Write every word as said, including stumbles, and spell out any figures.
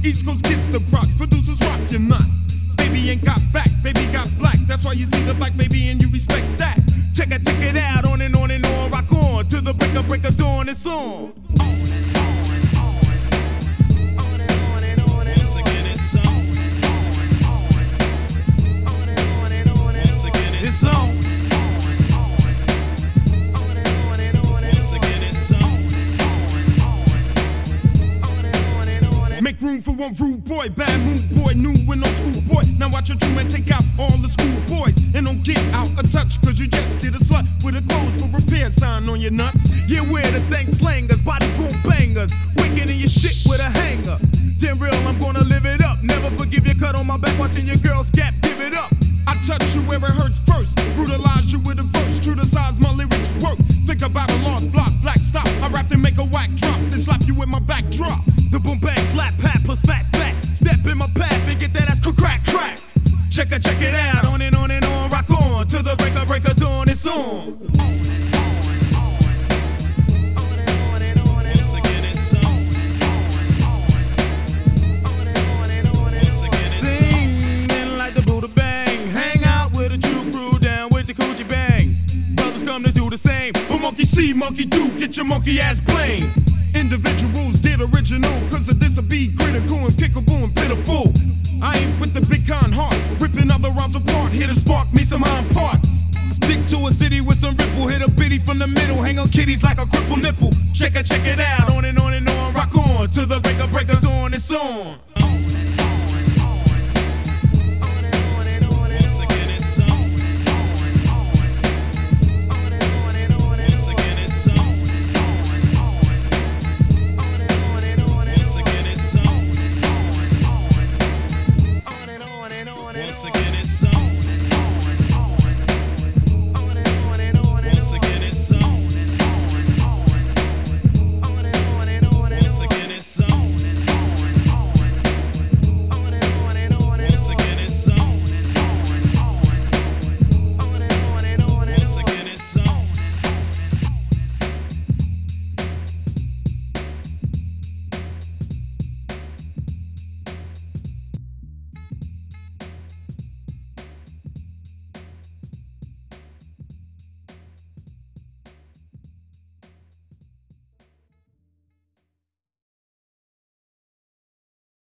East Coast gets the props, producers rock your nut. Baby ain't got back, baby got black. That's why you see the black baby and you respect that. Check it, check it out, on and on and on, rock on to the break of break of dawn. It's on. Make room for one rude boy, bad mood boy, new and old school boy. Now watch your true man take out all the school boys and don't get out of touch, cause you just get a slut with a clothes for repair sign on your nuts. Yeah, we're the thing slangers, body boom bangers, wicked in your shit with a hanger. Damn real, I'm gonna live it up. Never forgive your cut on my back, watching your girls gap, give it up. I touch you where it hurts first, brutalize you with a verse, true to size my lyrics work. Think about a lost block, black stop. I rap to make a whack drop, then slap you with my backdrop. The boom bang slap pat plus fat fat. Step in my path and get that ass crack crack. Check it, check it out, on and on and on, rock on to the break of break of dawn. It's on. Singing like the Buddha bang, hang out with a true crew, down with the coochie bang. Brothers come to do the same, but monkey see, monkey do, get your monkey ass blamed. Individuals get original, cause of this a be critical and kickable and pitiful. I ain't with the big con heart, ripping other rhymes apart, here to spark me some hind parts. Stick to a city with some ripple, hit a bitty from the middle, hang on kitties like a crippled nipple. Check it, check it out, on and on and on, rock on to the break of break of dawn. It's on.